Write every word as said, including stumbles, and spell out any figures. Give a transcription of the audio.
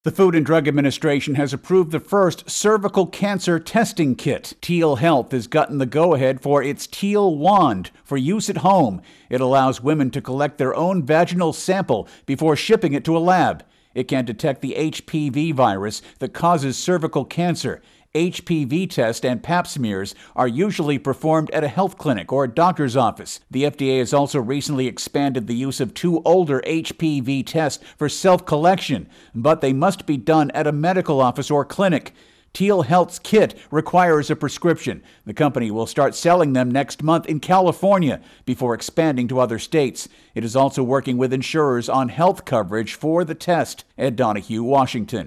The Food and Drug Administration has approved the first cervical cancer testing kit. Teal Health has gotten the go-ahead for its Teal Wand for use at home. It allows women to collect their own vaginal sample before shipping it to a lab. It can detect the H P V virus that causes cervical cancer. H P V tests and pap smears are usually performed at a health clinic or a doctor's office. The F D A has also recently expanded the use of two older H P V tests for self-collection, but they must be done at a medical office or clinic. Teal Health's kit requires a prescription. The company will start selling them next month in California before expanding to other states. It is also working with insurers on health coverage for the test. Ed Donahue, Washington.